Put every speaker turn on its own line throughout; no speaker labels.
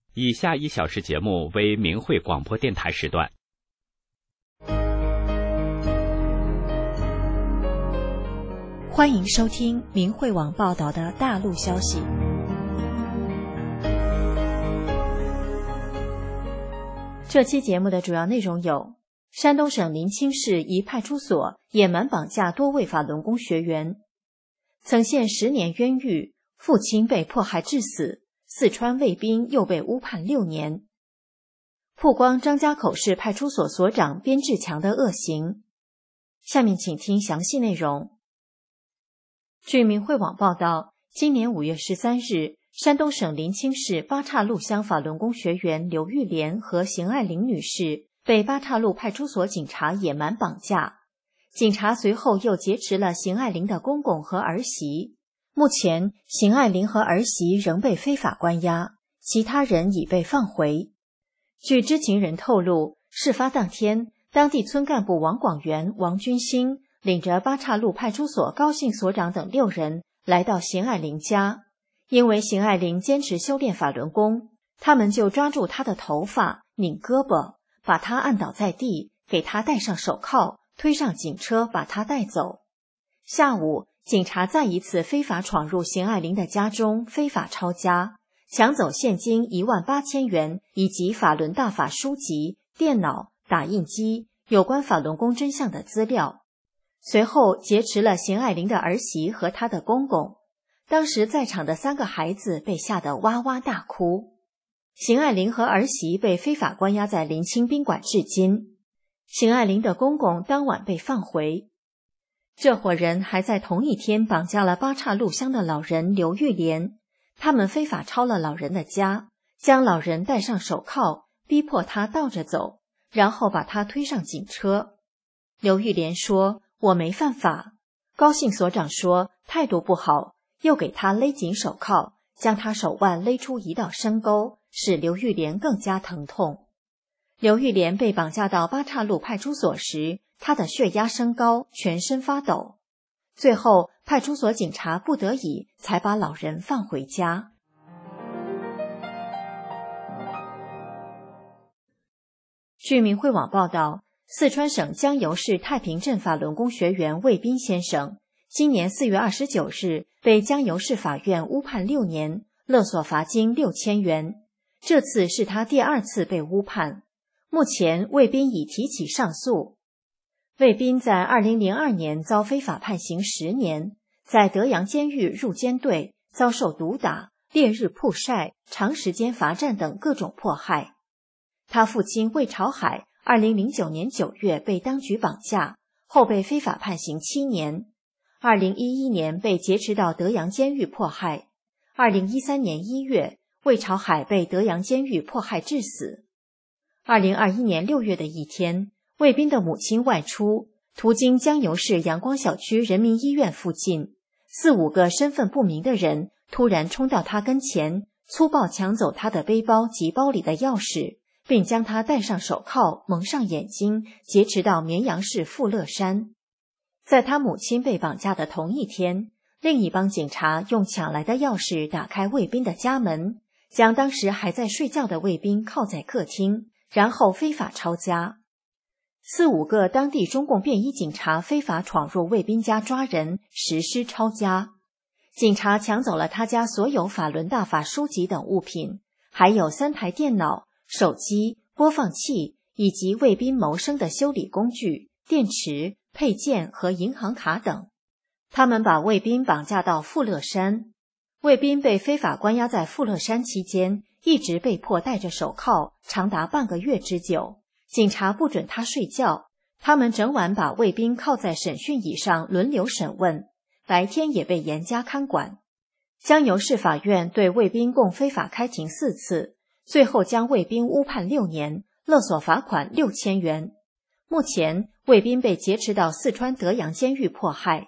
以下1小时节目为明慧广播电台时段。
欢迎收听明慧网报道的大陆消息。这期节目的主要内容有：山东省临清市一派出所野蛮绑架多位法轮功学员；曾陷10年冤狱，父亲被迫害致死；四川卫兵又被误判6年；曝光张家口市派出所所长边志强的恶行。下面请听详细内容。据明慧网报道，今年5月13日，山东省临清市八岔路乡法轮功学员刘玉莲和邢爱玲女士被八岔路派出所警察野蛮绑架，警察随后又劫持了邢爱玲的公公和儿媳。目前，邢爱玲和儿媳仍被非法关押，其他人已被放回。据知情人透露，事发当天，当地村干部王广元、王军兴领着八岔路派出所高姓所长等6人来到邢爱玲家，因为邢爱玲坚持修炼法轮功，他们就抓住她的头发，拧胳膊，把她按倒在地，给她戴上手铐，推上警车把她带走。下午，警察再一次非法闯入邢爱玲的家中，非法抄家，抢走现金18000元以及法轮大法书籍、电脑、打印机、有关法轮功真相的资料。随后劫持了邢爱玲的儿媳和她的公公，当时在场的3个孩子被吓得哇哇大哭。邢爱玲和儿媳被非法关押在临清宾馆至今，邢爱玲的公公当晚被放回。这伙人还在同一天绑架了八岔路乡的老人刘玉莲，他们非法抄了老人的家，将老人戴上手铐，逼迫他倒着走，然后把他推上警车。刘玉莲说：“我没犯法。”高姓所长说态度不好，又给他勒紧手铐，将他手腕勒出一道深沟，使刘玉莲更加疼痛。刘玉莲被绑架到八岔路派出所时，他的血压升高，全身发抖。最后，派出所警察不得已才把老人放回家。据明慧网报道，四川省江油市太平镇法轮功学员魏斌先生，今年4月29日被江油市法院误判6年，勒索罚金6000元。这次是他第2次被误判。目前，魏斌已提起上诉。魏斌在2002年遭非法判刑10年，在德阳监狱入监队，遭受毒打、烈日曝晒、长时间罚站等各种迫害。他父亲魏朝海2009年9月被当局绑架，后被非法判刑7年。2011年被劫持到德阳监狱迫害。2013年1月，魏朝海被德阳监狱迫害致死。2021年6月的一天，魏斌的母亲外出，途经江油市阳光小区人民医院附近，4、5个身份不明的人突然冲到他跟前，粗暴抢走他的背包及包里的钥匙，并将他戴上手铐，蒙上眼睛，劫持到绵阳市富乐山。在他母亲被绑架的同一天，另一帮警察用抢来的钥匙打开魏斌的家门，将当时还在睡觉的魏斌铐在客厅，然后非法抄家。4、5个当地中共便衣警察非法闯入魏斌家抓人，实施抄家。警察抢走了他家所有法轮大法书籍等物品，还有3台电脑、手机、播放器以及魏斌谋生的修理工具、电池、配件和银行卡等。他们把魏斌绑架到富乐山。魏斌被非法关押在富乐山期间，一直被迫戴着手铐，长达半个月之久。警察不准他睡觉，他们整晚把魏斌铐在审讯椅上轮流审问，白天也被严加看管。江油市法院对魏斌共非法开庭4次，最后将魏斌误判6年，勒索罚款6000元。目前，魏斌被劫持到四川德阳监狱迫害。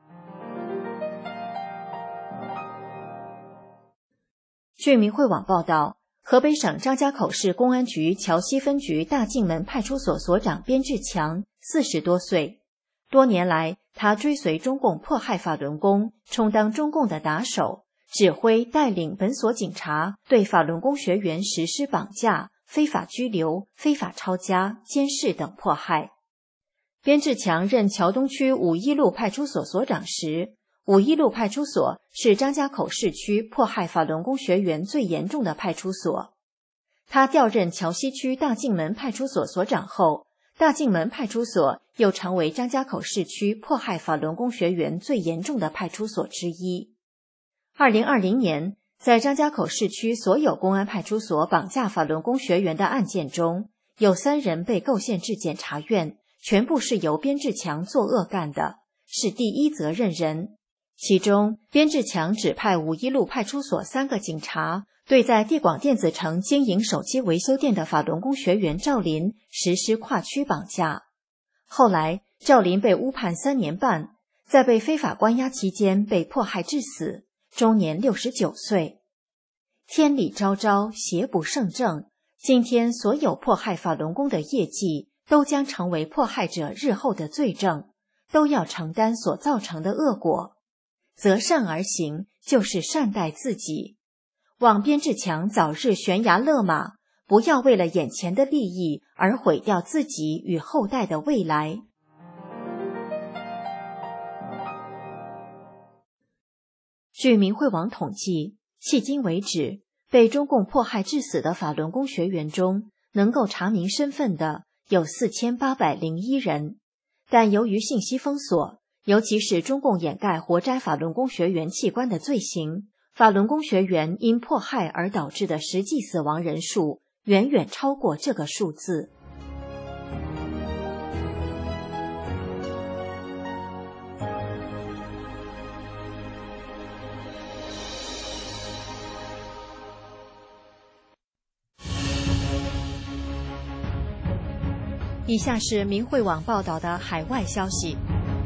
据明慧网报道，河北省张家口市公安局桥西分局大径门派出所所长边志强40多岁，多年来他追随中共迫害法轮功，充当中共的打手， 指挥带领本所警察对法轮功学员实施绑架、非法拘留、非法抄家、监视等迫害。边志强任桥东区五一路派出所所长时，五一路派出所是张家口市区迫害法轮功学员最严重的派出所。他调任桥西区大径门派出所所长后，大径门派出所又成为张家口市区迫害法轮功学员最严重的派出所之一。2020年，在张家口市区所有公安派出所绑架法轮功学员的案件中，有3人被构陷至检察院，全部是由边志强作恶干的，是第一责任人。其中，边志强指派五一路派出所3个警察，对在地广电子城经营手机维修店的法轮功学员赵林实施跨区绑架。后来，赵林被误判3年半，在被非法关押期间被迫害致死，终年69岁。天理昭昭，邪不胜正，今天所有迫害法轮功的业绩都将成为迫害者日后的罪证，都要承担所造成的恶果。择善而行，就是善待自己。望边志强早日悬崖勒马，不要为了眼前的利益而毁掉自己与后代的未来。据明慧网统计，迄今为止，被中共迫害致死的法轮功学员中，能够查明身份的有4801人，但由于信息封锁，尤其是中共掩盖活摘法轮功学员器官的罪行，法轮功学员因迫害而导致的实际死亡人数远远超过这个数字。以下是明慧网报道的海外消息，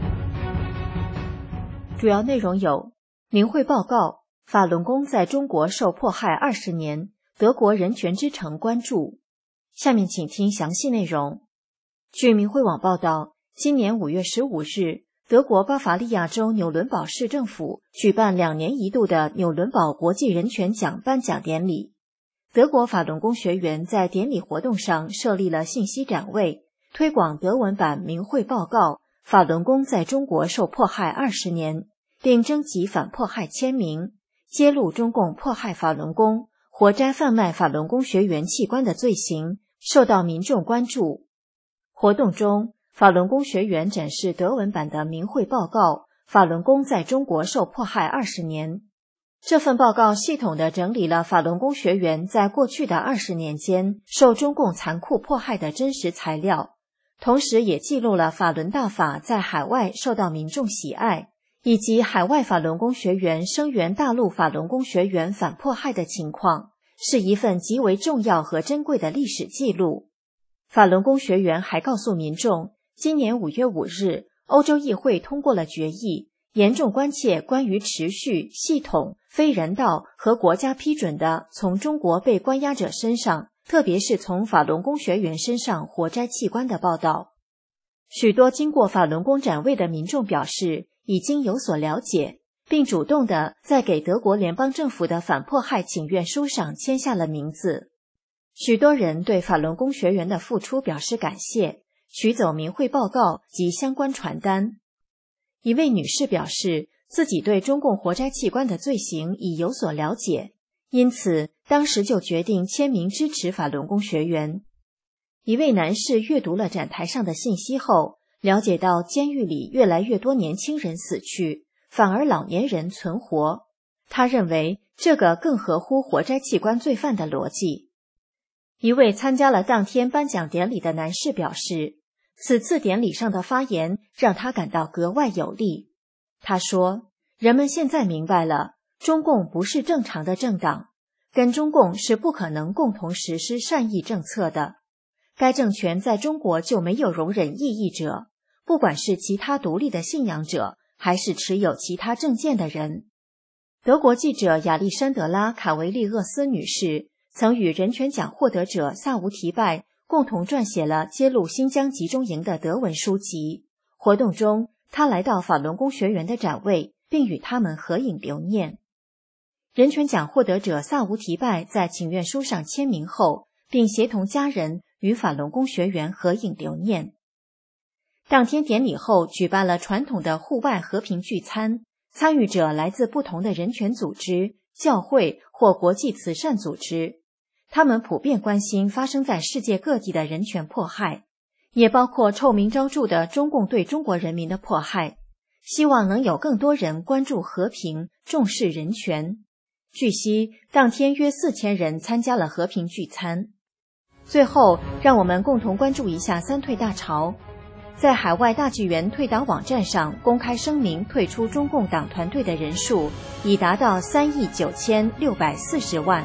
主要内容有：明慧报告，法轮功在中国受迫害20年，德国人权之城关注。下面请听详细内容。据明慧网报道，今年5月15日，德国巴伐利亚州纽伦堡市政府举办2年一度的纽伦堡国际人权奖颁奖典礼。德国法轮功学员在典礼活动上设立了信息展位，推广德文版明慧报告法轮功在中国受迫害20年，并征集反迫害签名，揭露中共迫害法轮功、活摘贩卖法轮功学员器官的罪行，受到民众关注。活动中，法轮功学员展示德文版的明慧报告法轮功在中国受迫害20年。这份报告系统地整理了法轮功学员在过去的20年间受中共残酷迫害的真实材料，同时也记录了法轮大法在海外受到民众喜爱，以及海外法轮功学员声援大陆法轮功学员反迫害的情况，是一份极为重要和珍贵的历史记录。法轮功学员还告诉民众，今年5月5日，欧洲议会通过了决议，严重关切关于持续、系统、非人道和国家批准的从中国被关押者身上，特别是从法轮功学员身上活摘器官的报道。许多经过法轮功展位的民众表示已经有所了解，并主动地在给德国联邦政府的反迫害请愿书上签下了名字。许多人对法轮功学员的付出表示感谢，取走明慧报告及相关传单。一位女士表示，自己对中共活摘器官的罪行已有所了解，因此当时就决定签名支持法轮功学员。一位男士阅读了展台上的信息后，了解到监狱里越来越多年轻人死去，反而老年人存活。他认为这个更合乎活摘器官罪犯的逻辑。一位参加了当天颁奖典礼的男士表示，此次典礼上的发言让他感到格外有力。他说，人们现在明白了，中共不是正常的政党，跟中共是不可能共同实施善意政策的。该政权在中国就没有容忍异议者，不管是其他独立的信仰者，还是持有其他政见的人。德国记者亚历山德拉·卡维利厄斯女士曾与人权奖获得者萨乌提拜共同撰写了揭露新疆集中营的德文书籍。活动中，她来到法轮功学员的展位，并与他们合影留念。 人权奖获得者萨乌提拜在请愿书上签名后，并协同家人与法轮功学员合影留念。当天典礼后举办了传统的户外和平聚餐，参与者来自不同的人权组织、教会或国际慈善组织，他们普遍关心发生在世界各地的人权迫害，也包括臭名昭著的中共对中国人民的迫害，希望能有更多人关注和平，重视人权。据悉，当天约4000人参加了和平聚餐。最后，让我们共同关注一下三退大潮。在海外大纪元退党网站上公开声明退出中共党团队的人数已达到3亿9640万。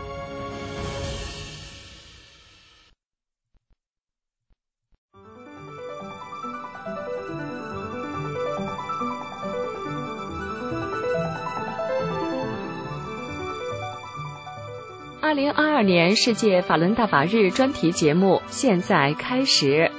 2022年世界法轮大法日专题节目现在开始。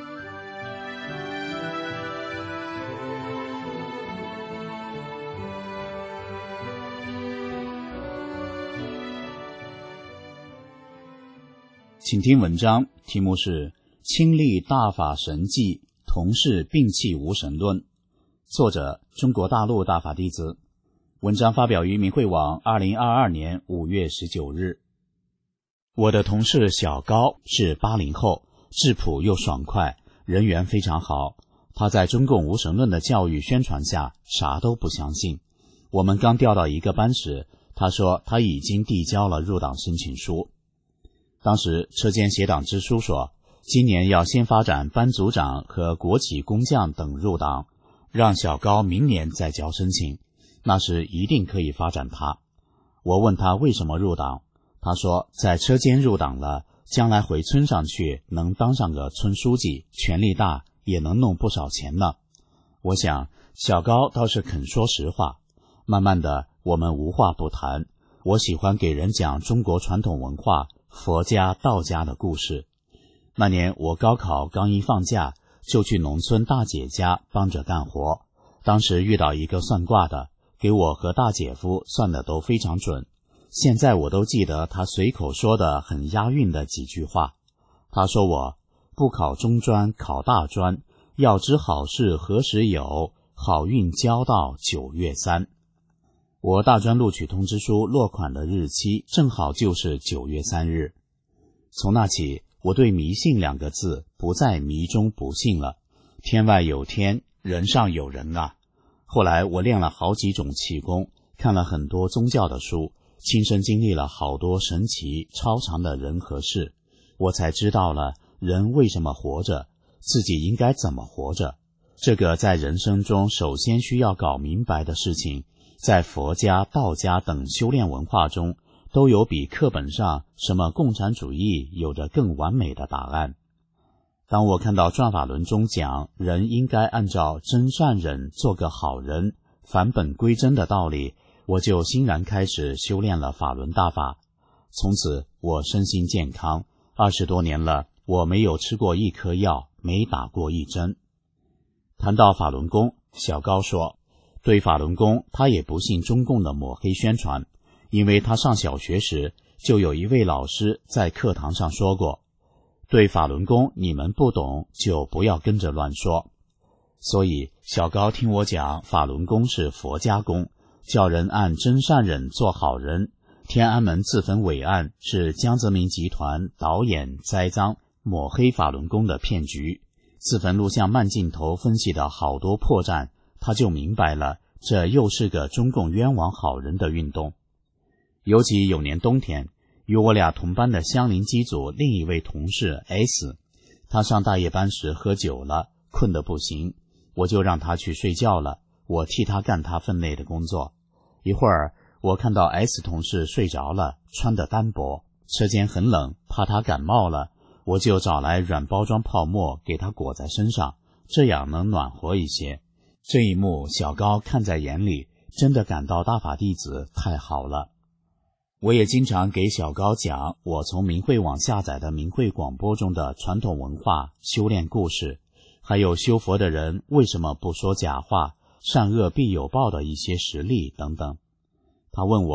请听文章，题目是亲历大法神迹，同是摒弃无神论，作者中国大陆大法弟子。文章发表于明慧网2022年5月19日。我的同事小高是80后，质朴又爽快，人缘非常好。他在中共无神论的教育宣传下啥都不相信。我们刚调到一个班时，他说他已经递交了入党申请书。当时车间协党支书说，今年要先发展班组长和国企工匠等入党，让小高明年再交申请，那时一定可以发展他。我问他为什么入党，他说在车间入党了，将来回村上去能当上个村书记，权力大，也能弄不少钱呢。我想小高倒是肯说实话。慢慢的我们无话不谈，我喜欢给人讲中国传统文化佛家道家的故事。那年我高考刚一放假，就去农村大姐家帮着干活。当时遇到一个算卦的，给我和大姐夫算的都非常准。现在我都记得他随口说的很押韵的几句话。他说我不考中专考大专，要知好事何时有，好运交到9月3。我大专录取通知书落款的日期正好就是9月3日。从那起，我对迷信2个字不再迷中不信了。天外有天，人上有人啊。后来我练了好几种气功，看了很多宗教的书，亲身经历了好多神奇超常的人和事，我才知道了人为什么活着，自己应该怎么活着。这个在人生中首先需要搞明白的事情，在佛家、道家等修炼文化中都有比课本上什么共产主义有着更完美的答案。当我看到转法轮中讲人应该按照真善忍做个好人，返本归真的道理，我就欣然开始修炼了法轮大法。从此我身心健康，20多年了，我没有吃过一颗药，没打过一针。谈到法轮功，小高说对法轮功他也不信中共的抹黑宣传，因为他上小学时就有一位老师在课堂上说过，对法轮功你们不懂就不要跟着乱说。所以小高听我讲法轮功是佛家功，叫人按真善忍做好人。天安门自焚伟案是江泽民集团导演栽赃抹黑法轮功的骗局。自焚录像慢镜头分析的好多破绽，他就明白了，这又是个中共冤枉好人的运动。尤其有年冬天，与我俩同班的相邻机组另一位同事 S， 他上大夜班时喝酒了，困得不行，我就让他去睡觉了，我替他干他分内的工作。一会儿我看到 S 同事睡着了，穿得单薄，车间很冷，怕他感冒了，我就找来软包装泡沫给他裹在身上，这样能暖和一些。这一幕小高看在眼里，真的感到大法弟子太好了。我也经常给小高讲我从明慧网下载的明慧广播中的传统文化、修炼故事，还有修佛的人为什么不说假话、善恶必有报的一些实例等等。他问我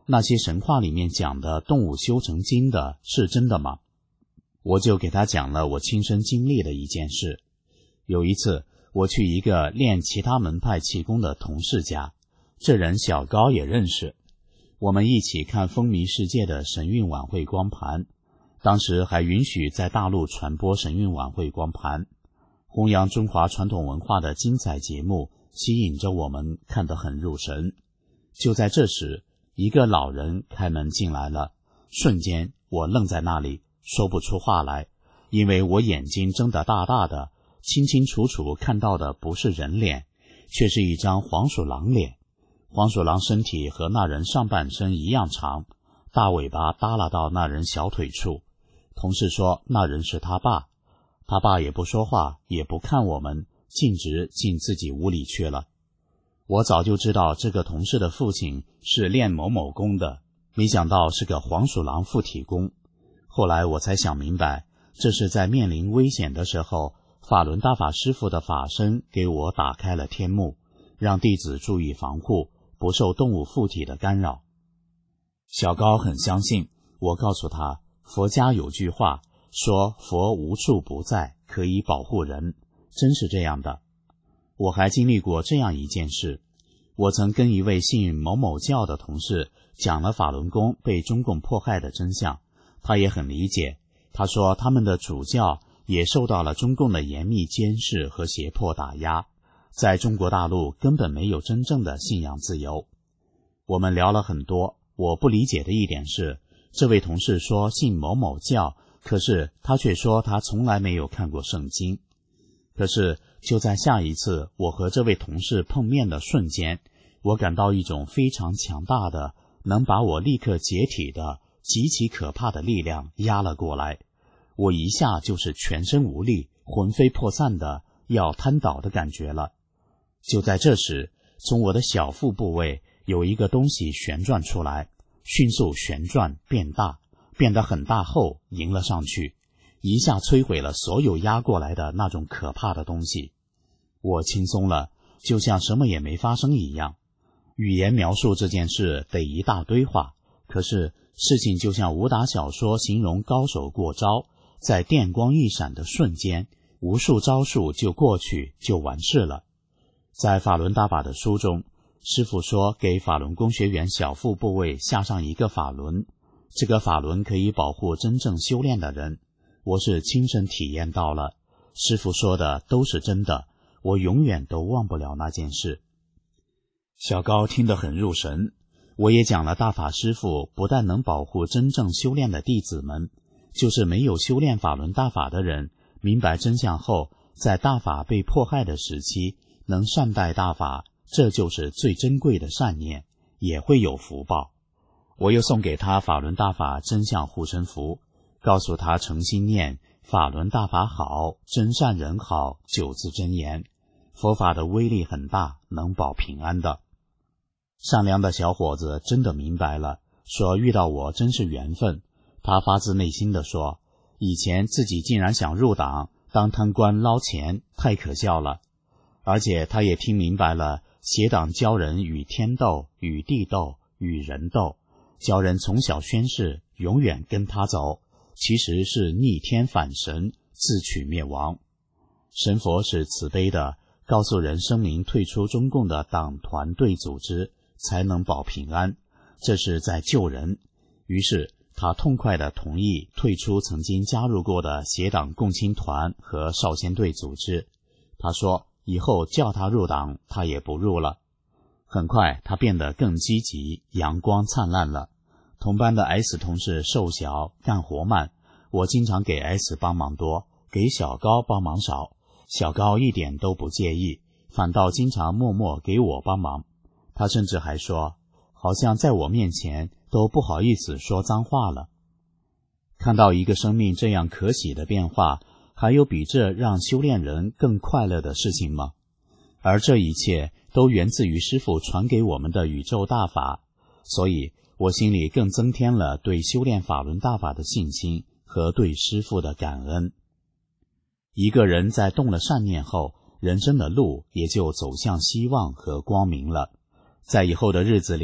那些神话里面讲的动物修成精的是真的吗？我就给他讲了我亲身经历的一件事。有一次，我去一个练其他门派气功的同事家，这人小高也认识，我们一起看风靡世界的神韵晚会光盘，当时还允许在大陆传播神韵晚会光盘，弘扬中华传统文化的精彩节目吸引着我们看得很入神。就在这时，一个老人开门进来了，瞬间我愣在那里，说不出话来，因为我眼睛睁得大大的，清清楚楚看到的不是人脸，却是一张黄鼠狼脸。黄鼠狼身体和那人上半身一样长，大尾巴耷拉到那人小腿处。同事说那人是他爸，他爸也不说话，也不看我们，径直进自己屋里去了。我早就知道这个同事的父亲是练某某功的，没想到是个黄鼠狼附体功。后来我才想明白，这是在面临危险的时候，法轮大法师父的法身给我打开了天幕，让弟子注意防护，不受动物附体的干扰。小高很相信，我告诉他，佛家有句话说佛无处不在，可以保护人，真是这样的。我还经历过这样一件事，我曾跟一位信某某教的同事讲了法轮功被中共迫害的真相，他也很理解。他说他们的主教也受到了中共的严密监视和胁迫打压，在中国大陆根本没有真正的信仰自由。我们聊了很多，我不理解的一点是，这位同事说信某某教，可是他却说他从来没有看过圣经。可是就在下一次我和这位同事碰面的瞬间，我感到一种非常强大的，能把我立刻解体的极其可怕的力量压了过来，我一下就是全身无力，魂飞魄散的要瘫倒的感觉了。就在这时，从我的小腹部位有一个东西旋转出来，迅速旋转变大，变得很大后迎了上去，一下摧毁了所有压过来的那种可怕的东西。我轻松了，就像什么也没发生一样。语言描述这件事得一大堆话，可是事情就像武打小说形容高手过招，在电光一闪的瞬间，无数招数就过去，就完事了。在法轮大法的书中，师父说给法轮功学员小腹部位下上一个法轮，这个法轮可以保护真正修炼的人。我是亲身体验到了，师父说的都是真的，我永远都忘不了那件事。小高听得很入神，我也讲了大法师父不但能保护真正修炼的弟子们，就是没有修炼法轮大法的人，明白真相后，在大法被迫害的时期，能善待大法，这就是最珍贵的善念，也会有福报。我又送给他法轮大法真相护身符，告诉他诚心念法轮大法好，真善人好9字真言，佛法的威力很大，能保平安的。善良的小伙子真的明白了，说遇到我真是缘分。他发自内心地说，以前自己竟然想入党当贪官捞钱，太可笑了。而且他也听明白了，邪党教人与天斗，与地斗，与人斗，教人从小宣誓永远跟他走，其实是逆天反神，自取灭亡。神佛是慈悲的，告诉人声明退出中共的党团队组织才能保平安，这是在救人。于是他痛快地同意退出曾经加入过的邪党共青团和少先队组织。他说以后叫他入党，他也不入了。很快他变得更积极，阳光灿烂了。同班的 S 同事瘦小，干活慢，我经常给 S 帮忙多，给小高帮忙少。小高一点都不介意，反倒经常默默给我帮忙。他甚至还说，好像在我面前都不好意思说脏话了。看到一个生命这样可喜的变化，还有比这让修炼人更快乐的事情吗？而这一切都源自于师父传给我们的宇宙大法，所以我心里更增添了对修炼法轮大法的信心和对师父的感恩。一个人在动了善念后，人生的路也就走向希望和光明了。在以后的日子里，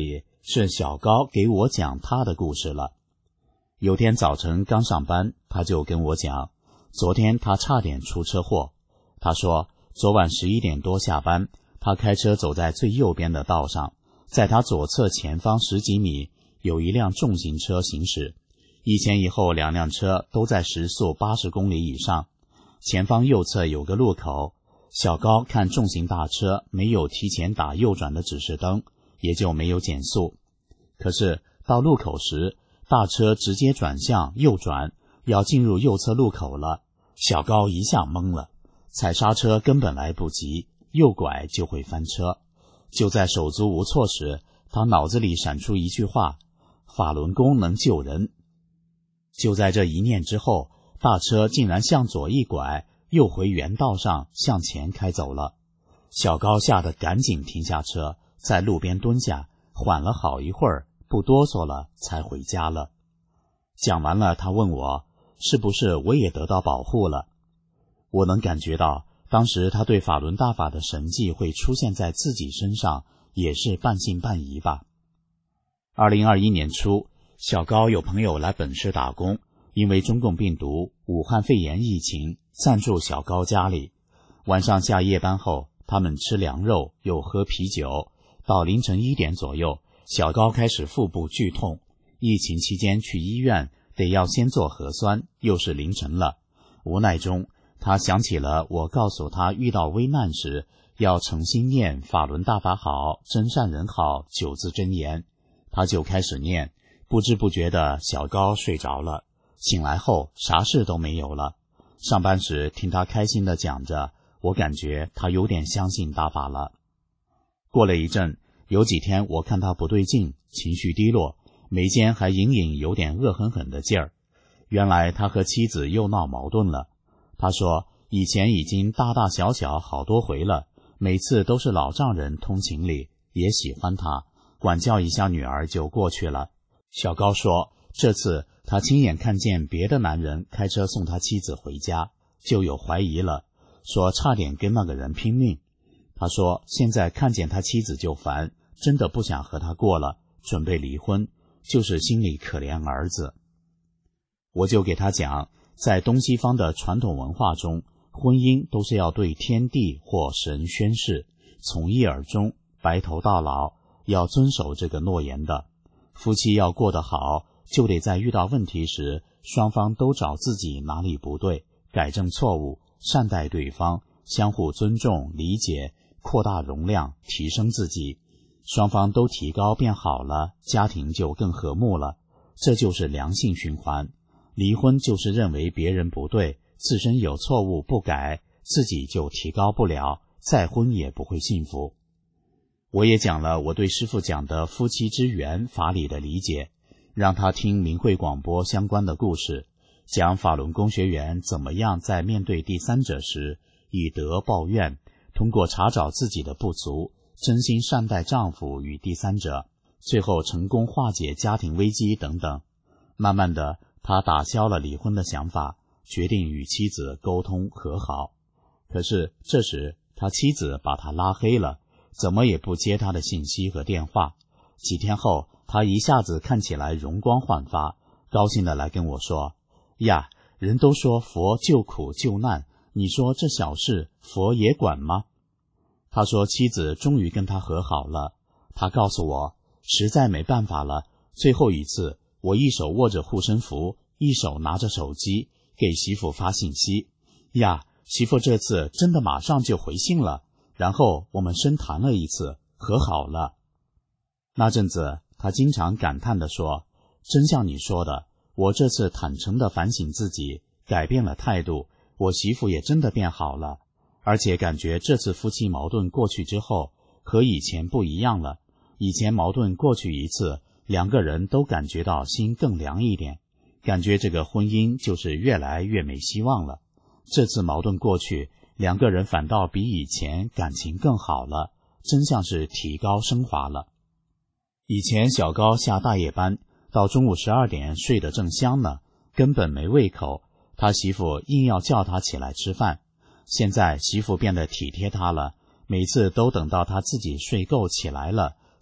是小高给我讲他的故事了。有天早晨刚上班，他就跟我讲，昨天他差点出车祸。他说昨晚11点多下班，他开车走在最右边的道上，在他左侧前方10几米有一辆重型车行驶，一前一后2辆车都在时速80公里以上。前方右侧有个路口，小高看重型大车没有提前打右转的指示灯，也就没有减速。可是到路口时，大车直接转向右转，要进入右侧路口了。小高一下懵了，踩刹车根本来不及，右拐就会翻车。就在手足无措时，他脑子里闪出一句话：法轮功能救人。就在这一念之后，大车竟然向左一拐，又回原道上向前开走了。小高吓得赶紧停下车，在路边蹲下，缓了好一会儿，不哆嗦了，才回家了。讲完了，他问我是不是我也得到保护了。我能感觉到当时他对法轮大法的神迹会出现在自己身上，也是半信半疑吧。2021年初，小高有朋友来本市打工，因为中共病毒、武汉肺炎疫情暂住小高家里。晚上下夜班后，他们吃凉肉又喝啤酒，到凌晨1点左右，小高开始腹部剧痛。疫情期间去医院得要先做核酸，又是凌晨了。无奈中，他想起了我告诉他遇到危难时要诚心念法轮大法好，真善人好9字真言，他就开始念。不知不觉的，小高睡着了。醒来后啥事都没有了。上班时听他开心地讲着，我感觉他有点相信大法了。过了一阵，有几天我看他不对劲，情绪低落，眉间还隐隐有点恶狠狠的劲儿。原来他和妻子又闹矛盾了。他说以前已经大大小小好多回了，每次都是老丈人通情理，也喜欢他，管教一下女儿就过去了。小高说这次他亲眼看见别的男人开车送他妻子回家，就有怀疑了，说差点跟那个人拼命。他说现在看见他妻子就烦，真的不想和他过了，准备离婚，就是心里可怜儿子。我就给他讲，在东西方的传统文化中，婚姻都是要对天地或神宣誓，从一而终，白头到老，要遵守这个诺言的。夫妻要过得好，就得在遇到问题时，双方都找自己哪里不对，改正错误，善待对方，相互尊重理解，扩大容量，提升自己。双方都提高变好了，家庭就更和睦了，这就是良性循环。离婚就是认为别人不对，自身有错误不改，自己就提高不了，再婚也不会幸福。我也讲了我对师父讲的夫妻之缘法理的理解，让他听明慧广播相关的故事，讲法轮功学员怎么样在面对第三者时以德报怨，通过查找自己的不足，真心善待丈夫与第三者，最后成功化解家庭危机等等。慢慢的，他打消了离婚的想法，决定与妻子沟通和好。可是这时他妻子把他拉黑了，怎么也不接他的信息和电话。几天后，他一下子看起来容光焕发，高兴地来跟我说，呀，人都说佛救苦救难，你说这小事佛也管吗？他说妻子终于跟他和好了。他告诉我实在没办法了，最后一次我一手握着护身符，一手拿着手机给媳妇发信息，呀，媳妇这次真的马上就回信了，然后我们深谈了一次，和好了。那阵子他经常感叹地说，真像你说的，我这次坦诚地反省自己，改变了态度，我媳妇也真的变好了，而且感觉这次夫妻矛盾过去之后和以前不一样了。以前矛盾过去一次，两个人都感觉到心更凉一点，感觉这个婚姻就是越来越没希望了。这次矛盾过去，两个人反倒比以前感情更好了，真像是提高升华了。以前小高下大夜班，到中午12点睡得正香呢，根本没胃口，他媳妇硬要叫他起来吃饭。现在媳妇变得体贴他了，每次都等到他自己睡够起来了，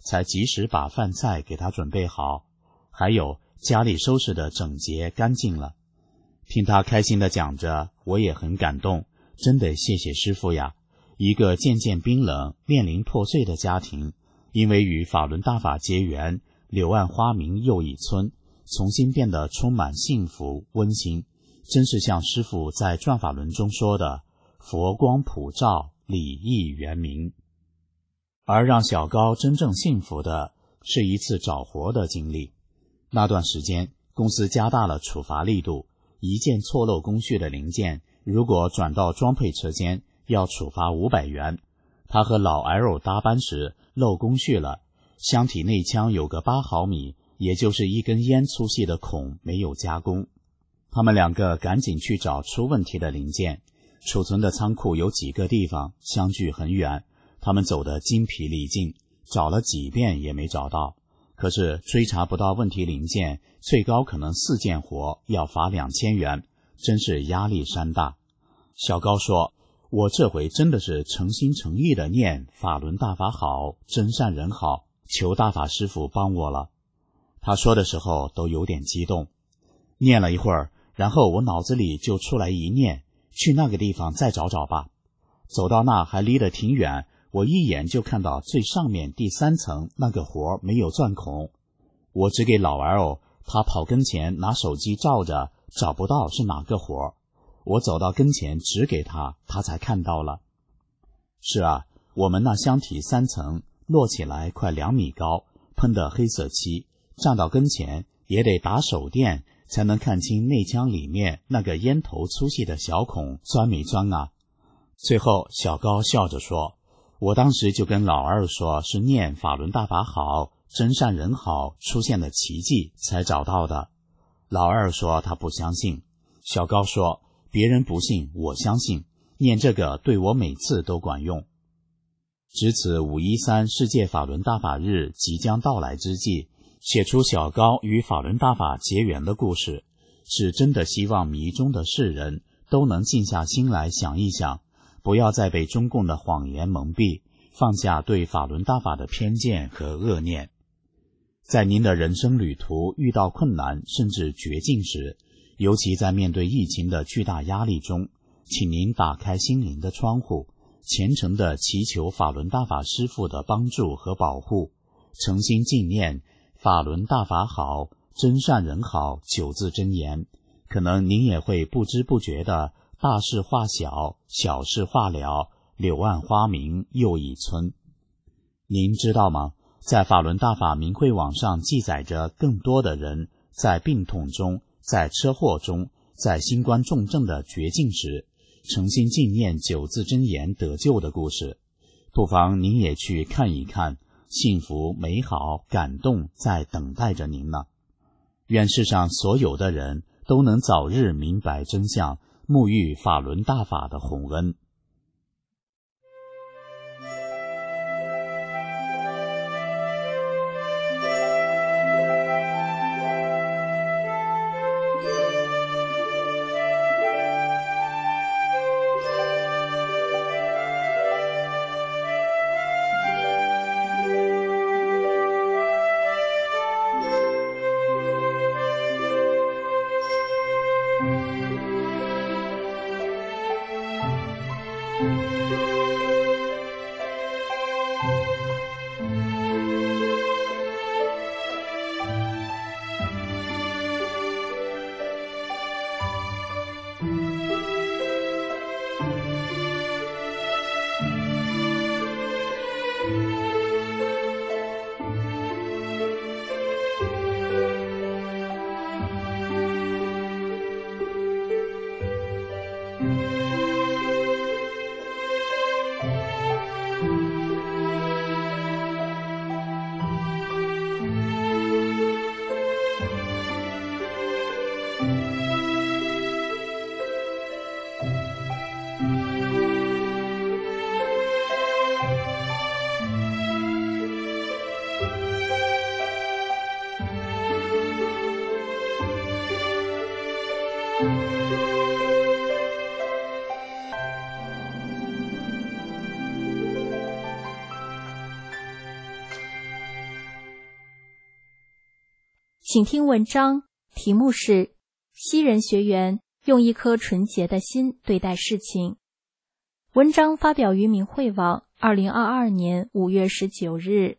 才及时把饭菜给他准备好，还有家里收拾得整洁干净了。听他开心地讲着，我也很感动，真得谢谢师父呀。一个渐渐冰冷、面临破碎的家庭，因为与法轮大法结缘，柳暗花明又一村，重新变得充满幸福温馨，真是像师父在转法轮中说的，佛光普照，礼义圆明。而让小高真正幸福的是一次找活的经历。那段时间，公司加大了处罚力度，一件错漏工序的零件，如果转到装配车间，要处罚500元。他和老 L 搭班时漏工序了，箱体内腔有个8毫米，也就是一根烟粗细的孔没有加工。他们两个赶紧去找出问题的零件，储存的仓库有几个地方相距很远，他们走得精疲力尽，找了几遍也没找到。可是追查不到问题零件，最高可能4件活，要罚2000元，真是压力山大。小高说，我这回真的是诚心诚意的念法轮大法好，真善人好，求大法师父帮我了。他说的时候都有点激动。念了一会儿，然后我脑子里就出来一念，去那个地方再找找吧。走到那还离得挺远，我一眼就看到最上面第3层那个活没有钻孔。我指给老 L， 他跑跟前拿手机照着，找不到是哪个活。我走到跟前指给他，他才看到了。是啊，我们那箱体3层摞起来快2米高，喷的黑色漆，站到跟前也得打手电才能看清内腔里面那个烟头粗细的小孔钻没钻啊。最后小高笑着说，我当时就跟老二说是念法轮大法好，真善人好出现了奇迹才找到的。老二说他不相信，小高说别人不信我相信，念这个对我每次都管用。值此513世界法轮大法日即将到来之际，写出小高与法轮大法结缘的故事，是真的希望迷中的世人都能静下心来想一想，不要再被中共的谎言蒙蔽，放下对法轮大法的偏见和恶念。在您的人生旅途遇到困难甚至绝境时，尤其在面对疫情的巨大压力中，请您打开心灵的窗户，虔诚地祈求法轮大法师父的帮助和保护，诚心敬念法轮大法好，真善人好9字真言，可能您也会不知不觉地大事化小，小事化了，柳暗花明又一村。您知道吗？在法轮大法明慧网上记载着更多的人在病痛中，在车祸中，在新冠重症的绝境时，诚心敬念9字真言得救的故事。不妨您也去看一看，幸福美好感动在等待着您呢。愿世上所有的人都能早日明白真相，沐浴法轮大法的宏恩。
请听文章，题目是西人学员用一颗纯洁的心对待事情。文章发表于明慧网2022年5月19日。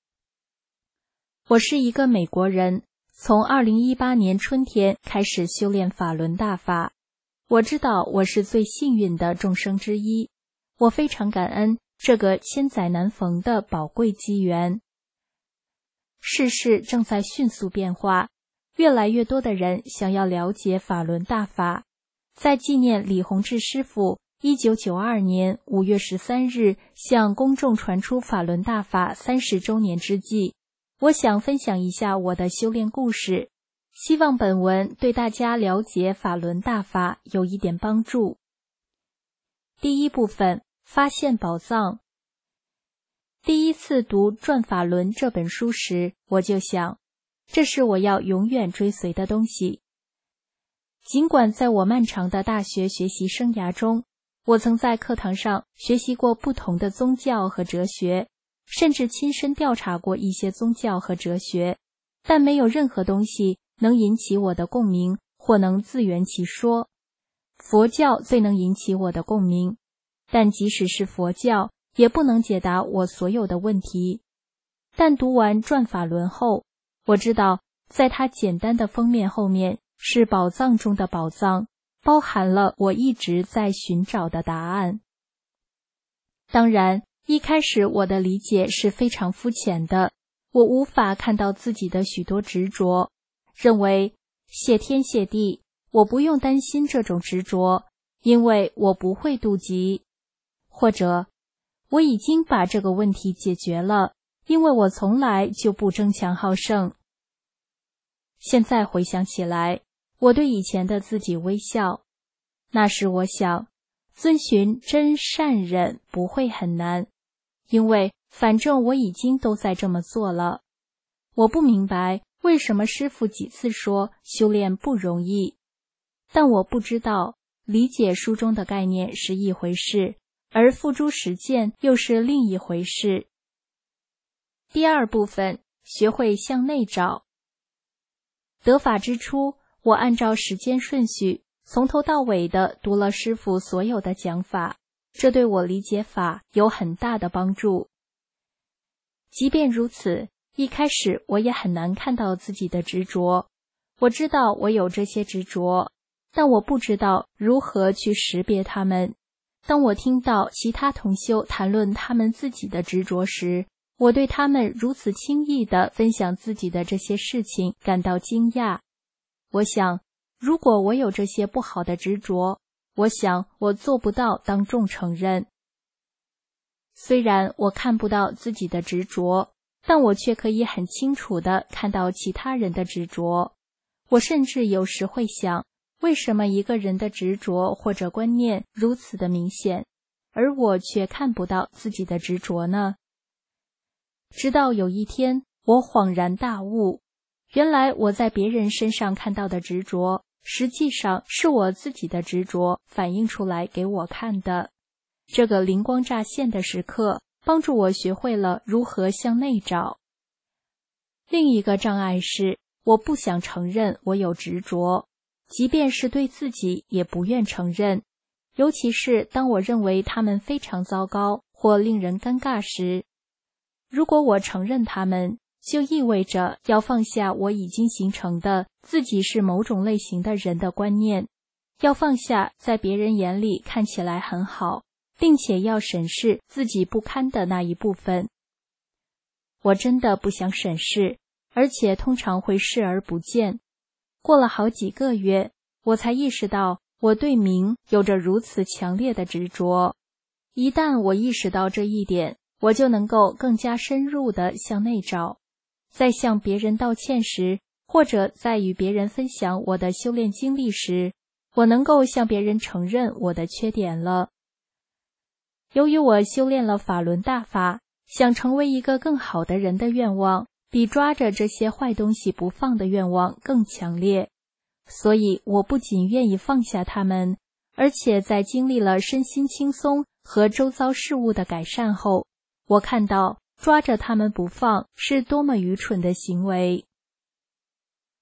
我是一个美国人，从2018年春天开始修炼法轮大法。我知道我是最幸运的众生之一，我非常感恩这个千载难逢的宝贵机缘。世事正在迅速变化，越来越多的人想要了解法轮大法。在纪念李洪志师父1992年5月13日向公众传出法轮大法30周年之际，我想分享一下我的修炼故事，希望本文对大家了解法轮大法有一点帮助。第一部分，发现宝藏。第一次读《转法轮》这本书时，我就想，这是我要永远追随的东西。尽管在我漫长的大学学习生涯中，我曾在课堂上学习过不同的宗教和哲学，甚至亲身调查过一些宗教和哲学，但没有任何东西能引起我的共鸣或能自圆其说。佛教最能引起我的共鸣，但即使是佛教也不能解答我所有的问题。但读完《转法轮》后，我知道在它简单的封面后面是宝藏中的宝藏，包含了我一直在寻找的答案。当然，一开始我的理解是非常肤浅的，我无法看到自己的许多执着，认为谢天谢地，我不用担心这种执着，因为我不会妒忌，或者我已经把这个问题解决了，因为我从来就不争强好胜。现在回想起来，我对以前的自己微笑。那时我想，遵循真善忍不会很难，因为反正我已经都在这么做了。我不明白为什么师父几次说修炼不容易，但我不知道理解书中的概念是一回事，而付诸实践又是另一回事。第二部分，学会向内找。得法之初，我按照时间顺序，从头到尾地读了师父所有的讲法，这对我理解法有很大的帮助。即便如此，一开始我也很难看到自己的执着。我知道我有这些执着，但我不知道如何去识别它们。当我听到其他同修谈论他们自己的执着时，我对他们如此轻易地分享自己的这些事情感到惊讶。我想，如果我有这些不好的执着，我想我做不到当众承认。虽然我看不到自己的执着，但我却可以很清楚地看到其他人的执着。我甚至有时会想，为什么一个人的执着或者观念如此的明显，而我却看不到自己的执着呢？直到有一天，我恍然大悟，原来我在别人身上看到的执着，实际上是我自己的执着反映出来给我看的。这个灵光乍现的时刻，帮助我学会了如何向内找。另一个障碍是，我不想承认我有执着，即便是对自己也不愿承认，尤其是当我认为他们非常糟糕或令人尴尬时。如果我承认他们，就意味着要放下我已经形成的自己是某种类型的人的观念，要放下在别人眼里看起来很好，并且要审视自己不堪的那一部分。我真的不想审视，而且通常会视而不见。过了好几个月，我才意识到我对名有着如此强烈的执着。一旦我意识到这一点，我就能够更加深入地向内找。在向别人道歉时，或者在与别人分享我的修炼经历时，我能够向别人承认我的缺点了。由于我修炼了法轮大法，想成为一个更好的人的愿望，比抓着这些坏东西不放的愿望更强烈，所以我不仅愿意放下它们，而且在经历了身心轻松和周遭事物的改善后，我看到抓着它们不放是多么愚蠢的行为。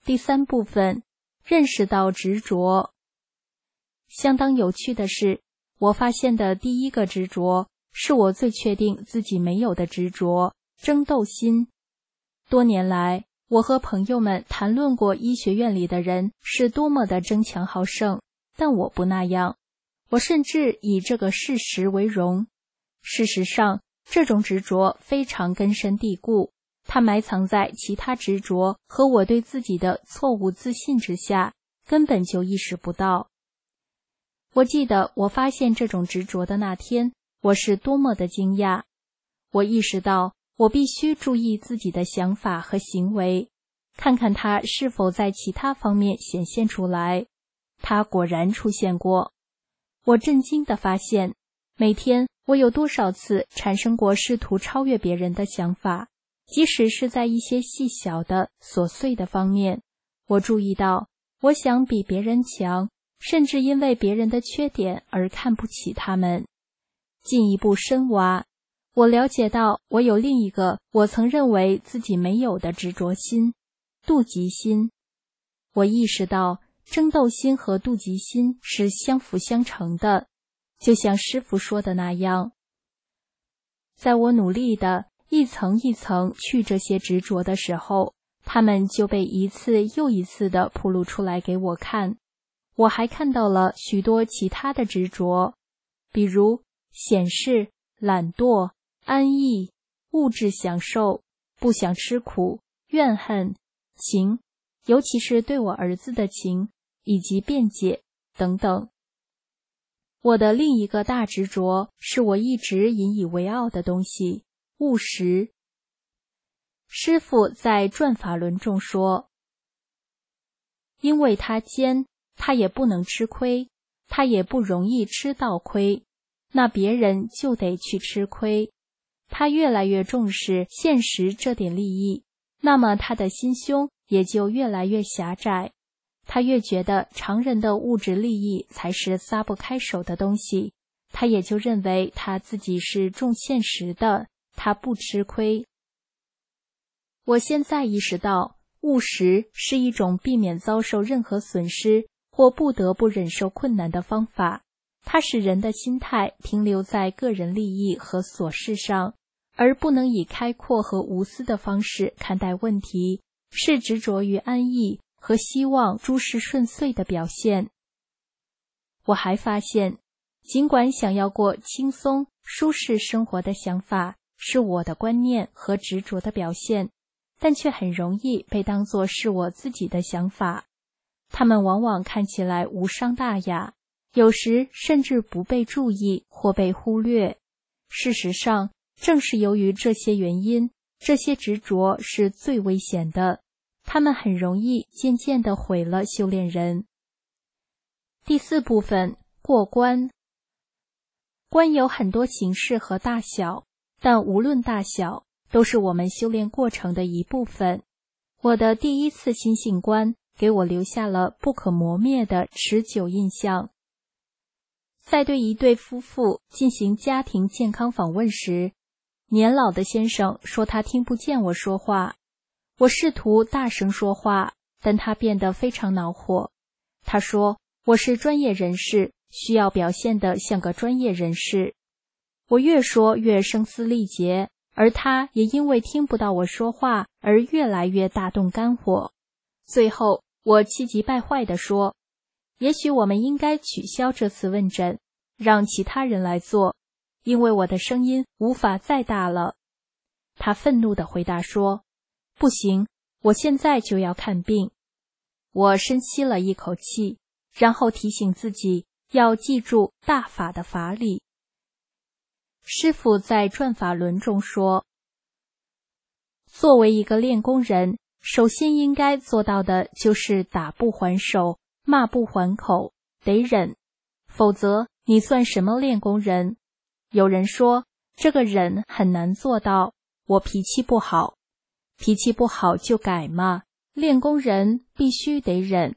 第3部分，认识到执着。相当有趣的是，我发现的第一个执着，是我最确定自己没有的执着——争斗心。多年来，我和朋友们谈论过医学院里的人是多么的争强好胜，但我不那样。我甚至以这个事实为荣。事实上，这种执着非常根深蒂固，它埋藏在其他执着和我对自己的错误自信之下，根本就意识不到。我记得我发现这种执着的那天，我是多么的惊讶。我意识到我必须注意自己的想法和行为，看看它是否在其他方面显现出来。它果然出现过。我震惊地发现，每天我有多少次产生过试图超越别人的想法，即使是在一些细小的琐碎的方面。我注意到我想比别人强，甚至因为别人的缺点而看不起他们。进一步深挖，我了解到我有另一个我曾认为自己没有的执着心——妒忌心。我意识到争斗心和妒忌心是相辅相成的，就像师父说的那样。在我努力的一层一层去这些执着的时候，它们就被一次又一次地暴露出来给我看。我还看到了许多其他的执着，比如显示、懒惰、安逸、物质享受、不想吃苦、怨恨、情，尤其是对我儿子的情，以及辩解等等。我的另一个大执着是我一直引以为傲的东西——务实。师父在转法轮中说，因为他奸，他也不能吃亏，他也不容易吃到亏，那别人就得去吃亏。他越来越重视现实这点利益，那么他的心胸也就越来越狭窄。他越觉得常人的物质利益才是撒不开手的东西，他也就认为他自己是重现实的，他不吃亏。我现在意识到，务实是一种避免遭受任何损失或不得不忍受困难的方法。它使人的心态停留在个人利益和琐事上，而不能以开阔和无私的方式看待问题，是执着于安逸和希望诸事顺遂的表现。我还发现，尽管想要过轻松舒适生活的想法是我的观念和执着的表现，但却很容易被当作是我自己的想法。它们往往看起来无伤大雅，有时甚至不被注意或被忽略。事实上，正是由于这些原因，这些执着是最危险的，它们很容易渐渐地毁了修炼人。第4部分，过关。关有很多形式和大小，但无论大小，都是我们修炼过程的一部分。我的第一次心性观给我留下了不可磨灭的持久印象。在对一对夫妇进行家庭健康访问时，年老的先生说他听不见我说话。我试图大声说话，但他变得非常恼火。他说我是专业人士，需要表现得像个专业人士。我越说越声嘶力竭，而他也因为听不到我说话而越来越大动肝火。最后，我气急败坏地说，也许我们应该取消这次问诊，让其他人来做，因为我的声音无法再大了。他愤怒地回答说，不行，我现在就要看病。我深吸了一口气，然后提醒自己要记住大法的法理。师父在转法轮中说，作为一个练功人，首先应该做到的就是打不还手，骂不还口，得忍，否则你算什么练功人？有人说这个忍很难做到，我脾气不好，脾气不好就改嘛，练功人必须得忍。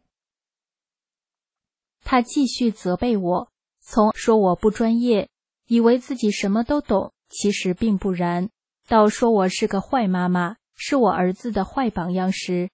他继续责备我，从说我不专业，以为自己什么都懂，其实并不然，到说我是个坏妈妈，是我儿子的坏榜样时，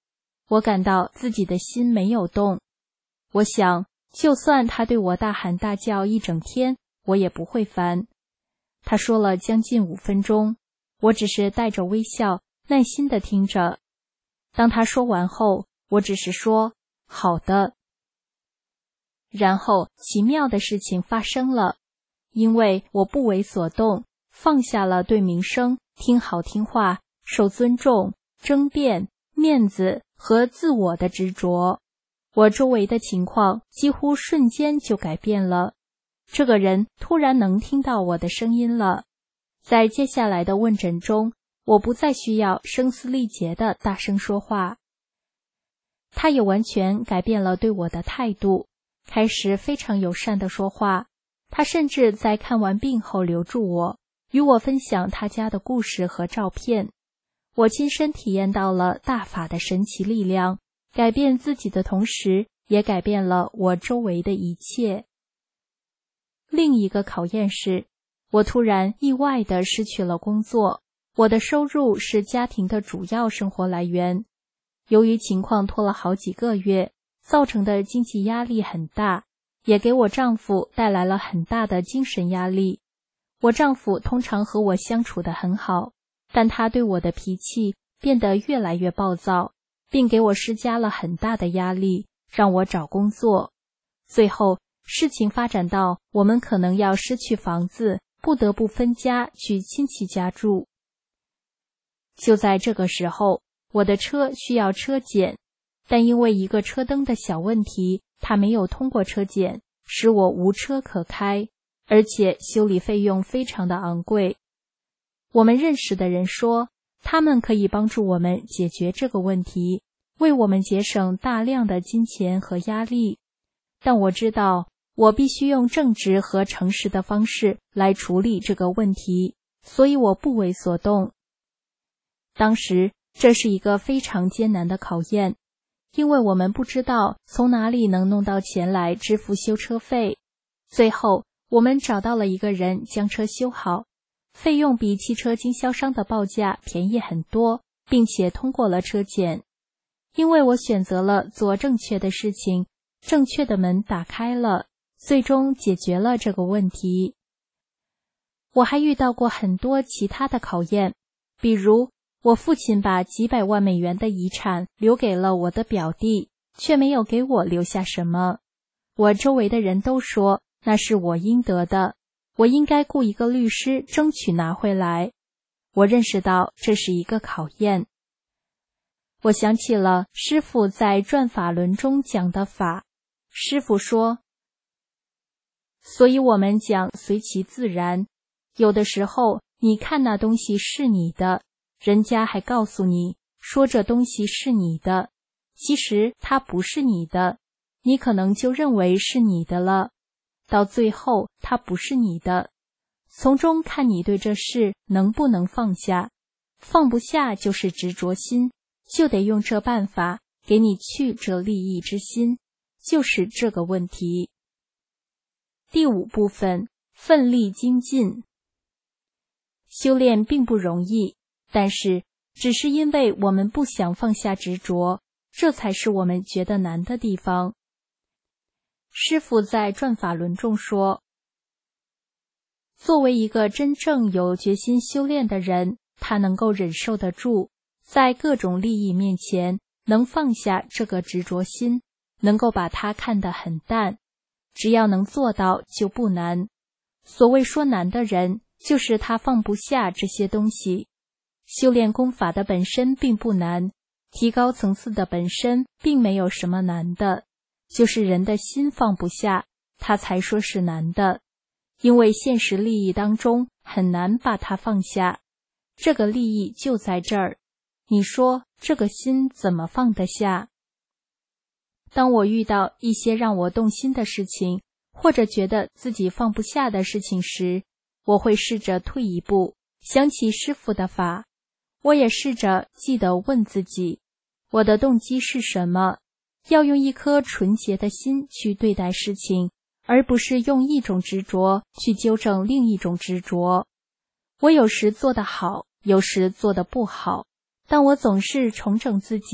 我感到自己的心没有动。我想，就算他对我大喊大叫一整天，我也不会烦。他说了将近5分钟，我只是带着微笑，耐心地听着。当他说完后，我只是说，好的。然后奇妙的事情发生了，因为我不为所动，放下了对名声、听好听话、受尊重、争辩、面子和自我的执着，我周围的情况几乎瞬间就改变了。这个人突然能听到我的声音了。在接下来的问诊中，我不再需要声嘶力竭地大声说话。他也完全改变了对我的态度，开始非常友善地说话。他甚至在看完病后留住我，与我分享他家的故事和照片。我亲身体验到了大法的神奇力量，改变自己的同时，也改变了我周围的一切。另一个考验是，我突然意外地失去了工作，我的收入是家庭的主要生活来源。由于情况拖了好几个月，造成的经济压力很大，也给我丈夫带来了很大的精神压力。我丈夫通常和我相处得很好，但他对我的脾气变得越来越暴躁，并给我施加了很大的压力，让我找工作。最后，事情发展到我们可能要失去房子，不得不分家去亲戚家住。就在这个时候，我的车需要车检，但因为一个车灯的小问题，它没有通过车检，使我无车可开，而且修理费用非常的昂贵。我们认识的人说，他们可以帮助我们解决这个问题，为我们节省大量的金钱和压力。但我知道，我必须用正直和诚实的方式来处理这个问题，所以我不为所动。当时，这是一个非常艰难的考验，因为我们不知道从哪里能弄到钱来支付修车费。最后，我们找到了一个人将车修好，费用比汽车经销商的报价便宜很多，并且通过了车检。因为我选择了做正确的事情，正确的门打开了，最终解决了这个问题。我还遇到过很多其他的考验，比如我父亲把几百万美元的遗产留给了我的表弟，却没有给我留下什么。我周围的人都说那是我应得的，我应该雇一个律师争取拿回来。我认识到这是一个考验。我想起了师父在转法轮中讲的法。师父说，所以我们讲随其自然，有的时候你看那东西是你的，人家还告诉你说这东西是你的，其实它不是你的，你可能就认为是你的了，到最后它不是你的，从中看你对这事能不能放下，放不下就是执着心，就得用这办法给你去这利益之心，就是这个问题。第5部分，奋力精进。修炼并不容易，但是只是因为我们不想放下执着，这才是我们觉得难的地方。师父在转法轮中说，作为一个真正有决心修炼的人，他能够忍受得住，在各种利益面前能放下这个执着心，能够把它看得很淡，只要能做到就不难。所谓说难的人，就是他放不下这些东西。修炼功法的本身并不难，提高层次的本身并没有什么难的，就是人的心放不下，他才说是难的。因为现实利益当中很难把它放下，这个利益就在这儿，你说这个心怎么放得下？当我遇到一些让我动心的事情，或者觉得自己放不下的事情时，我会试着退一步，想起师父的法。我也试着记得问自己，我的动机是什么？要用一颗纯洁的心去对待事情，而不是用一种执着去纠正另一种执着。我有时做得好，有时做得不好，但我总是重整自己，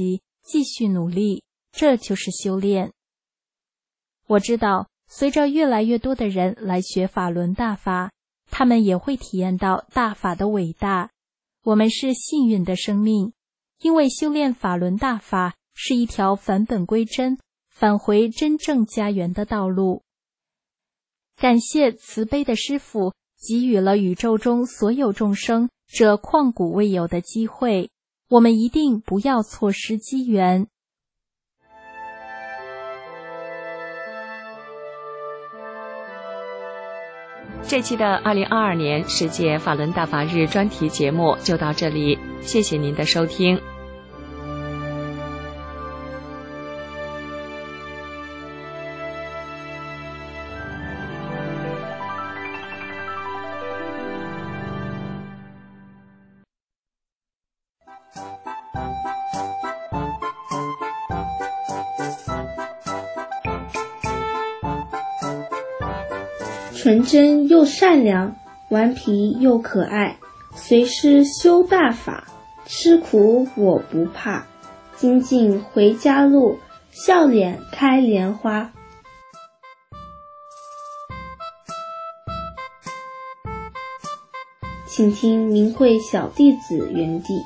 继续努力，这就是修炼。我知道，随着越来越多的人来学法轮大法，他们也会体验到大法的伟大。我们是幸运的生命，因为修炼法轮大法是一条返本归真、返回真正家园的道路。感谢慈悲的师父给予了宇宙中所有众生这旷古未有的机会，我们一定不要错失机缘。
这期的2022年世界法轮大法日专题节目就到这里，谢谢您的收听。
纯真又善良，顽皮又可爱，随师修大法，吃苦我不怕，精进回家路，笑脸开莲花。请听明慧小弟子原地。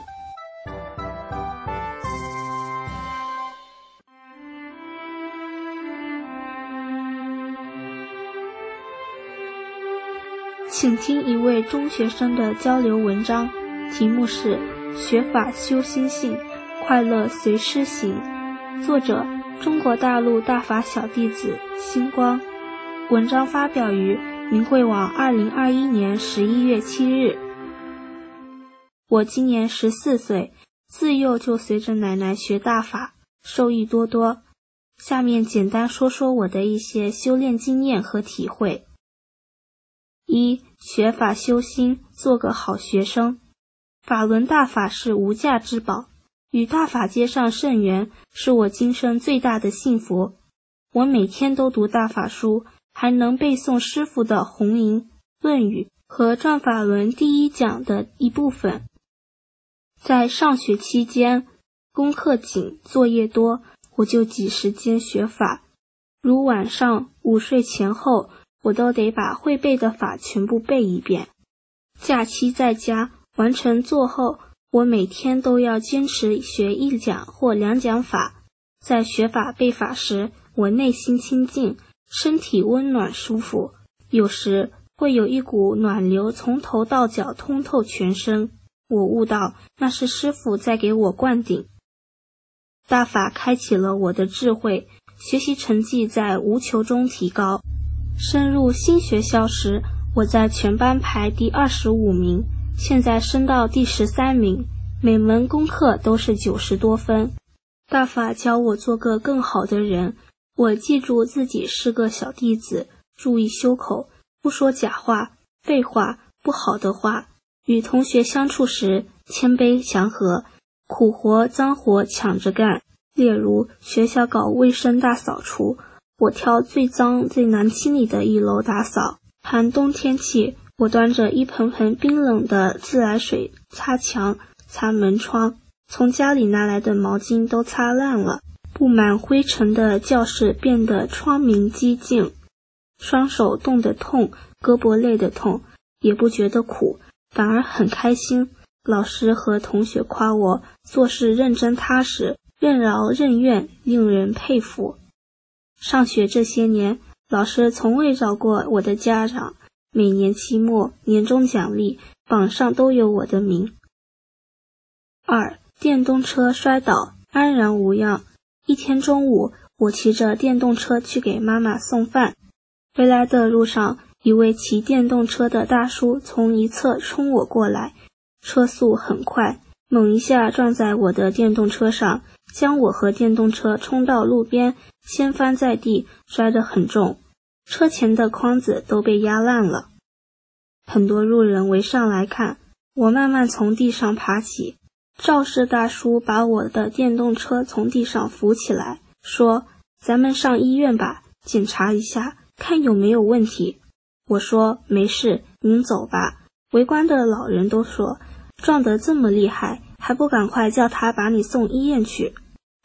请听一位中学生的交流文章，题目是学法修心性，快乐随师行，作者中国大陆大法小弟子星光。文章发表于明慧网2021年11月7日。我今年14岁，自幼就随着奶奶学大法，受益多多。下面简单说说我的一些修炼经验和体会。一、学法修心，做个好学生。法轮大法是无价之宝，与大法接上圣缘，是我今生最大的幸福。我每天都读大法书，还能背诵师父的弘淫、论语和转法轮第一讲的一部分。在上学期间，功课紧，作业多，我就挤时间学法，如晚上午睡前后，我都得把会背的法全部背一遍。假期在家完成做后，我每天都要坚持学1讲或2讲法。在学法背法时，我内心清净，身体温暖舒服，有时会有一股暖流从头到脚通透全身。我悟到那是师父在给我灌顶。大法开启了我的智慧，学习成绩在无求中提高。升入新学校时，我在全班排第25名，现在升到第13名，每门功课都是90多分。大法教我做个更好的人，我记住自己是个小弟子，注意修口，不说假话、废话、不好的话。与同学相处时，谦卑祥和，苦活脏活抢着干。例如学校搞卫生大扫除，我挑最脏最难清理的1楼打扫。寒冬天气，我端着一盆盆冰冷的自来水擦墙、擦门窗，从家里拿来的毛巾都擦烂了。布满灰尘的教室变得窗明几净，双手冻得痛，胳膊累得痛，也不觉得苦，反而很开心。老师和同学夸我做事认真踏实，任劳任怨，令人佩服。上学这些年，老师从未找过我的家长，每年期末、年终奖励榜上都有我的名。2. 电动车摔倒，安然无恙。一天中午，我骑着电动车去给妈妈送饭，回来的路上，一位骑电动车的大叔从一侧冲我过来，车速很快，猛一下撞在我的电动车上，将我和电动车冲到路边，掀翻在地，摔得很重，车前的筐子都被压烂了。很多路人围上来看，我慢慢从地上爬起，肇事大叔把我的电动车从地上扶起来，说：“咱们上医院吧，检查一下，看有没有问题。”我说：“没事，您走吧。”围观的老人都说：“撞得这么厉害，还不赶快叫他把你送医院去。”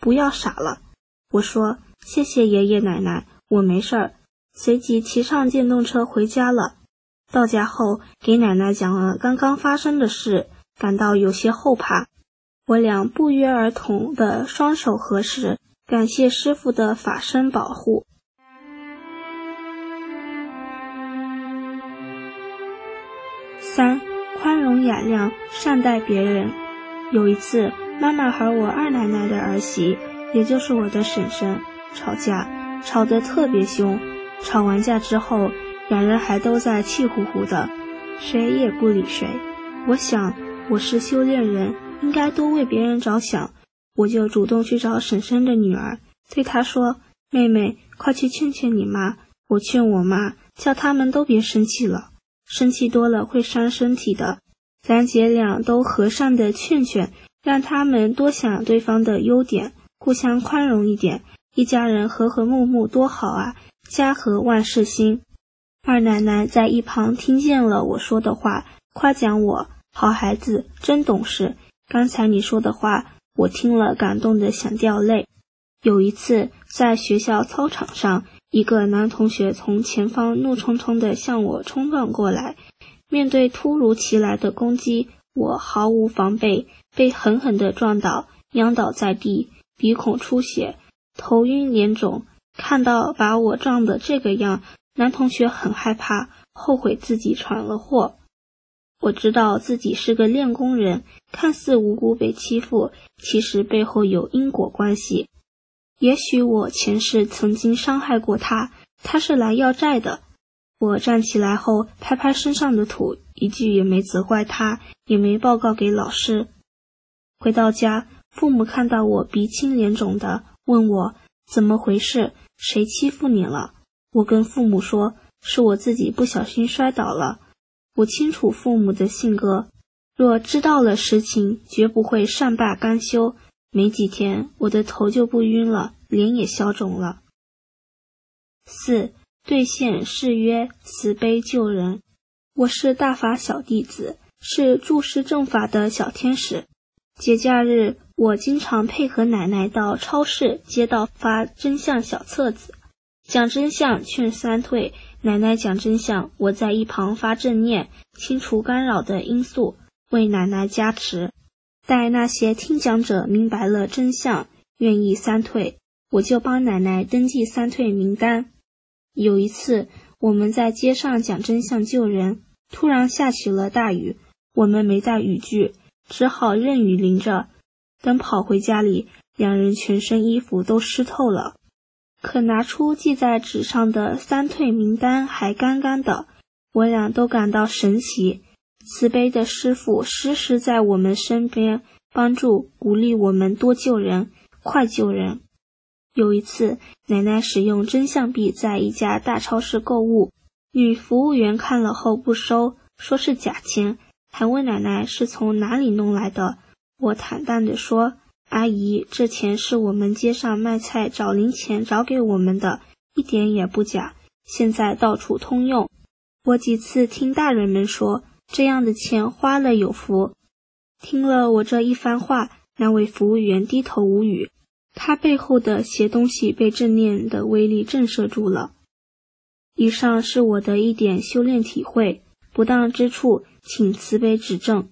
不要傻了。我说谢谢爷爷奶奶，我没事儿，随即骑上电动车回家了。到家后给奶奶讲了刚刚发生的事，感到有些后怕。我俩不约而同的双手合十，感谢师父的法身保护。3. 宽容雅量，善待别人。有一次，妈妈和我二奶奶的儿媳，也就是我的婶婶，吵架，吵得特别凶。吵完架之后，两人还都在气呼呼的，谁也不理谁。我想，我是修炼人，应该多为别人着想。我就主动去找婶婶的女儿，对她说：“妹妹，快去劝劝你妈。”我劝我妈，叫他们都别生气了，生气多了会伤身体的。咱姐俩都和善的劝劝，让他们多想对方的优点，互相宽容一点，一家人和和睦睦多好啊，家和万事兴。二奶奶在一旁听见了我说的话，夸奖我：“好孩子，真懂事。刚才你说的话，我听了感动得想掉泪。”有一次，在学校操场上，一个男同学从前方怒冲冲地向我冲撞过来。面对突如其来的攻击，我毫无防备，被狠狠地撞倒，仰倒在地，鼻孔出血，头晕脸肿。看到把我撞得这个样，男同学很害怕，后悔自己闯了祸。我知道自己是个练功人，看似无辜被欺负，其实背后有因果关系。也许我前世曾经伤害过他，他是来要债的。我站起来后拍拍身上的土，一句也没责怪他，也没报告给老师。回到家，父母看到我鼻青脸肿的，问我怎么回事，谁欺负你了？我跟父母说，是我自己不小心摔倒了。我清楚父母的性格，若知道了实情，绝不会善罢甘休。没几天，我的头就不晕了，脸也消肿了。4. 兑现誓约，慈悲救人。我是大法小弟子，是注释正法的小天使。节假日，我经常配合奶奶到超市、街道发真相小册子，讲真相劝三退，奶奶讲真相，我在一旁发正念，清除干扰的因素，为奶奶加持。待那些听讲者明白了真相，愿意三退，我就帮奶奶登记三退名单。有一次，我们在街上讲真相救人，突然下起了大雨，我们没带雨具，只好任雨淋着。等跑回家里，两人全身衣服都湿透了，可拿出记在纸上的三退名单还干干的，我俩都感到神奇。慈悲的师父时时在我们身边，帮助鼓励我们多救人，快救人。有一次，奶奶使用真相币在一家大超市购物，女服务员看了后不收，说是假钱，还问奶奶是从哪里弄来的。我坦淡地说，阿姨，这钱是我们街上卖菜找零钱找给我们的，一点也不假，现在到处通用。我几次听大人们说，这样的钱花了有福。听了我这一番话，那位服务员低头无语，他背后的邪东西被正念的威力震慑住了。以上是我的一点修炼体会，不当之处请慈悲指正。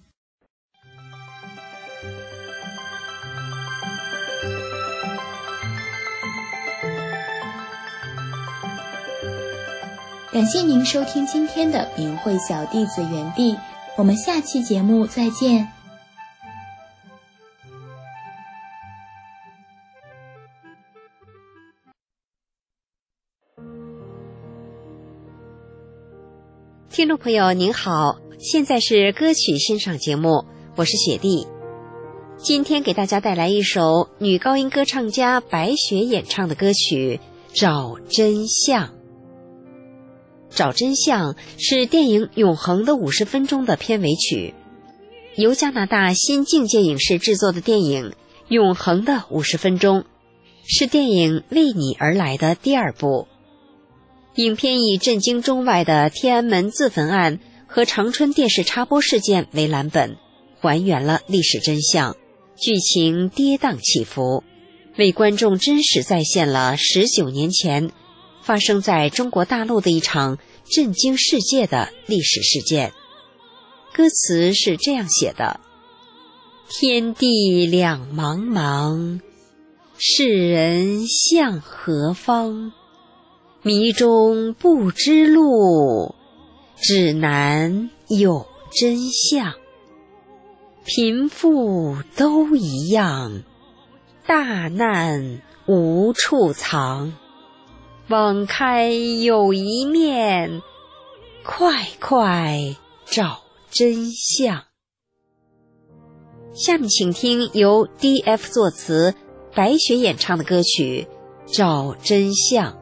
感谢您收听今天的明慧小弟子园地，我们下期节目再见。
听众朋友您好，现在是歌曲欣赏节目，我是雪莉。今天给大家带来一首女高音歌唱家白雪演唱的歌曲《找真相》。找真相是电影《永恒的50分钟》的片尾曲，由加拿大新境界影视制作的电影《永恒的50分钟》是电影《为你而来》的第2部。影片以震惊中外的天安门自焚案和长春电视插播事件为蓝本，还原了历史真相，剧情跌宕起伏。 为观众真实再现了19年前发生在中国大陆的一场震惊世界的历史事件。歌词是这样写的：天地两茫茫，世人向何方？迷中不知路，指南有真相。贫富都一样，大难无处藏。网开有一面，快快找真相。下面请听由 D.F 作词，白雪演唱的歌曲《找真相》。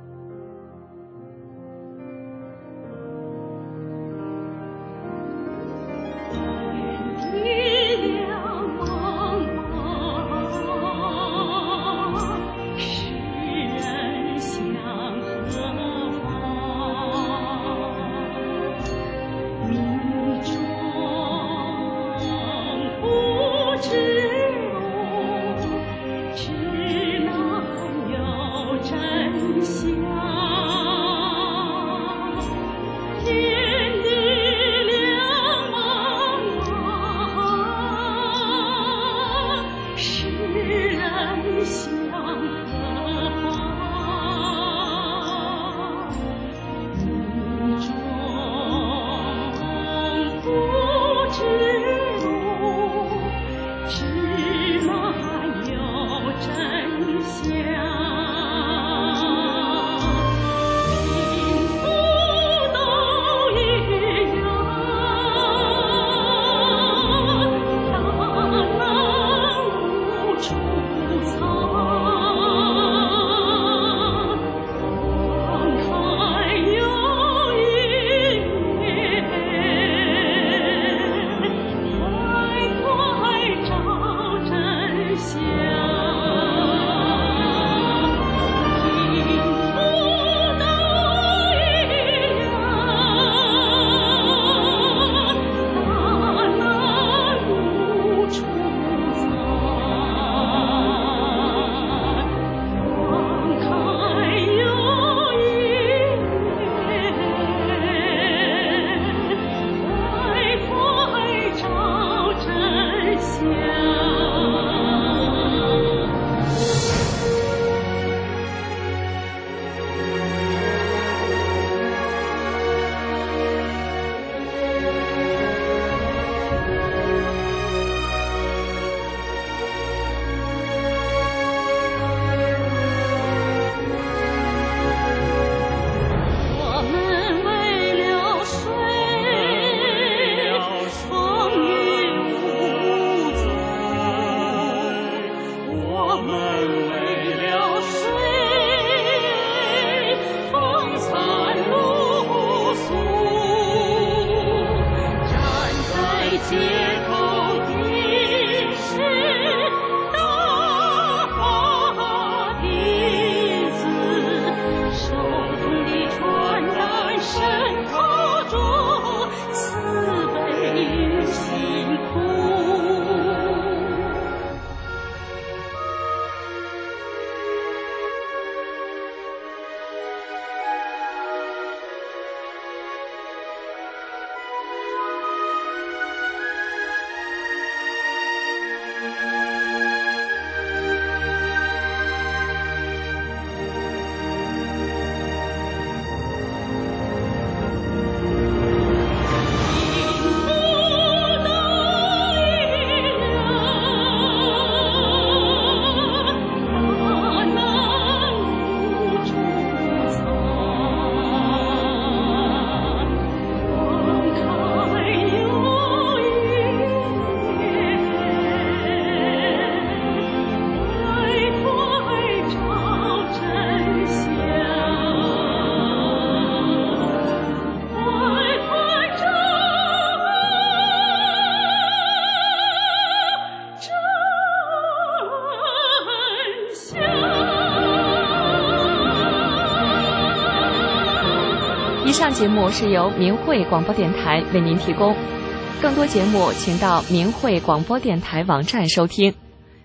以上节目是由明慧广播电台为您提供，更多节目请到明慧广播电台网站收听。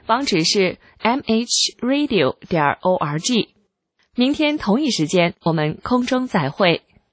网址是 mhradio.org。明天同一时间我们空中再会。